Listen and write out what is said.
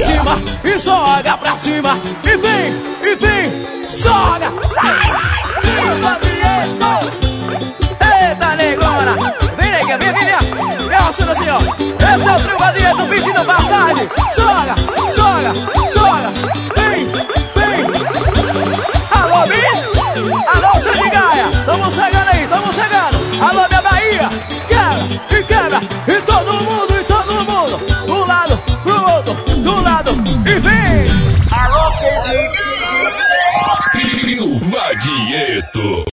cima e joga pra cima. E vem, joga. Eita, negona. Vem, nega, vem. Vem roçando assim, ó. Esse é o trio Vadieto pedindo passagem. Joga. Vem. Alô, bicho. Alô, Sandy Gaia. Tamo chegando aí. Alô, minha Bahia. Quebra. E todo mundo. Do lado pro outro. E vem. Alô, Sandy. Trio Vadieto.